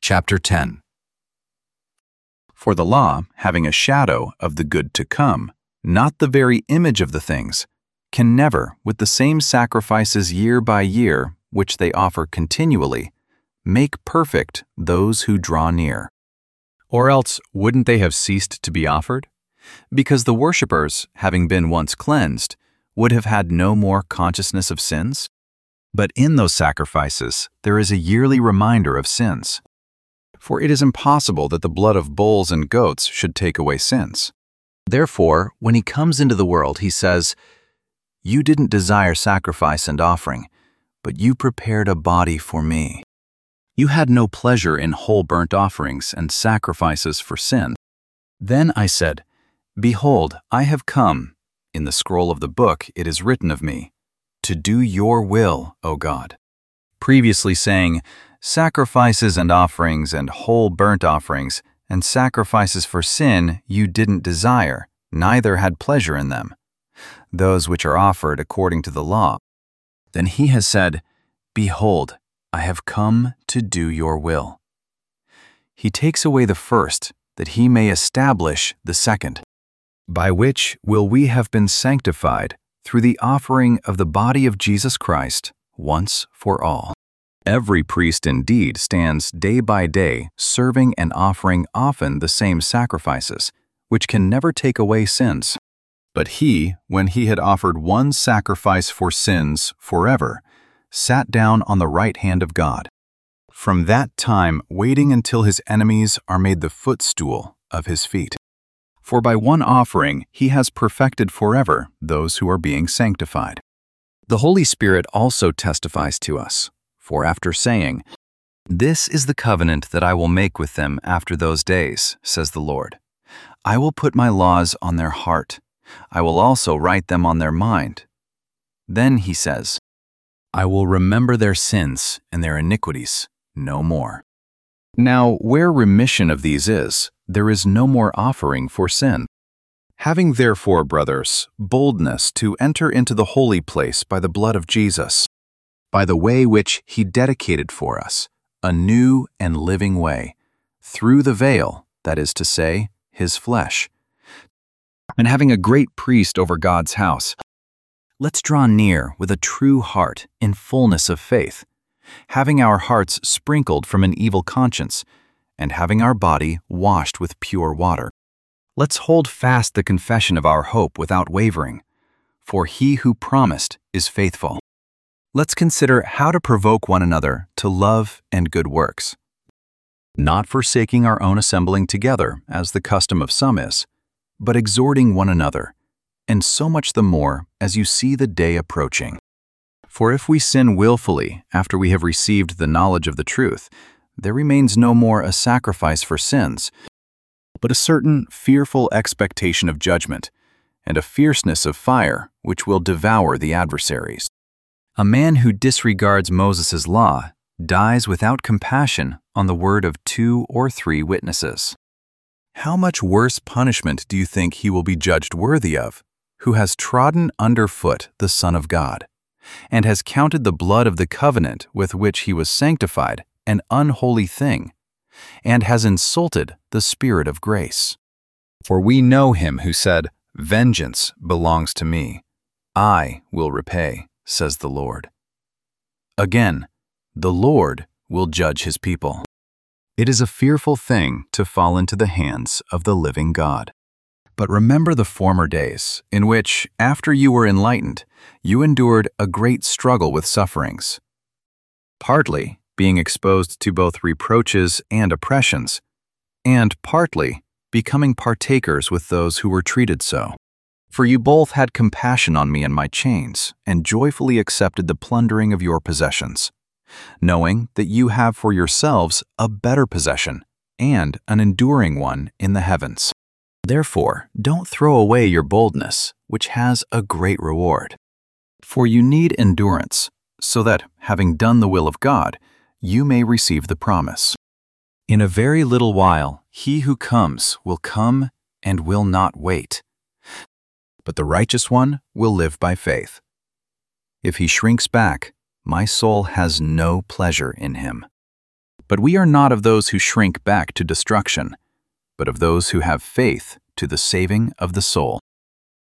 Chapter 10. For the law, having a shadow of the good to come, not the very image of the things, can never, with the same sacrifices year by year, which they offer continually, make perfect those who draw near. Or else wouldn't they have ceased to be offered? Because the worshippers, having been once cleansed, would have had no more consciousness of sins? But in those sacrifices there is a yearly reminder of sins. For it is impossible that the blood of bulls and goats should take away sins. Therefore, when he comes into the world, he says, "You didn't desire sacrifice and offering, but you prepared a body for me. You had no pleasure in whole burnt offerings and sacrifices for sin." Then I said, "Behold, I have come, in the scroll of the book it is written of me, to do your will, O God." Previously saying, "Sacrifices and offerings and whole burnt offerings and sacrifices for sin you didn't desire, neither had pleasure in them, those which are offered according to the law." Then he has said, "Behold, I have come to do your will." He takes away the first, that he may establish the second, by which will we have been sanctified through the offering of the body of Jesus Christ once for all. Every priest indeed stands day by day serving and offering often the same sacrifices, which can never take away sins. But he, when he had offered one sacrifice for sins forever, sat down on the right hand of God, from that time waiting until his enemies are made the footstool of his feet. For by one offering he has perfected forever those who are being sanctified. The Holy Spirit also testifies to us. For after saying, "This is the covenant that I will make with them after those days, says the Lord. I will put my laws on their heart. I will also write them on their mind." Then he says, "I will remember their sins and their iniquities no more." Now, where remission of these is, there is no more offering for sin. Having therefore, brothers, boldness to enter into the holy place by the blood of Jesus, by the way which he dedicated for us, a new and living way, through the veil, that is to say, his flesh. And having a great priest over God's house, let's draw near with a true heart in fullness of faith, having our hearts sprinkled from an evil conscience, and having our body washed with pure water. Let's hold fast the confession of our hope without wavering, for he who promised is faithful. Let's consider how to provoke one another to love and good works, not forsaking our own assembling together, as the custom of some is, but exhorting one another, and so much the more as you see the day approaching. For if we sin willfully after we have received the knowledge of the truth, there remains no more a sacrifice for sins, but a certain fearful expectation of judgment, and a fierceness of fire which will devour the adversaries. A man who disregards Moses' law dies without compassion on the word of 2 or 3 witnesses. How much worse punishment do you think he will be judged worthy of, who has trodden underfoot the Son of God, and has counted the blood of the covenant with which he was sanctified an unholy thing, and has insulted the Spirit of grace? For we know him who said, "Vengeance belongs to me. I will repay, says the Lord." Again, the Lord will judge his people. It is a fearful thing to fall into the hands of the living God. But remember the former days, in which, after you were enlightened, you endured a great struggle with sufferings, partly being exposed to both reproaches and oppressions, and partly becoming partakers with those who were treated so. For you both had compassion on me in my chains, and joyfully accepted the plundering of your possessions, knowing that you have for yourselves a better possession, and an enduring one in the heavens. Therefore, don't throw away your boldness, which has a great reward. For you need endurance, so that, having done the will of God, you may receive the promise. In a very little while, he who comes will come and will not wait. But the righteous one will live by faith. If he shrinks back, my soul has no pleasure in him. But we are not of those who shrink back to destruction, but of those who have faith to the saving of the soul.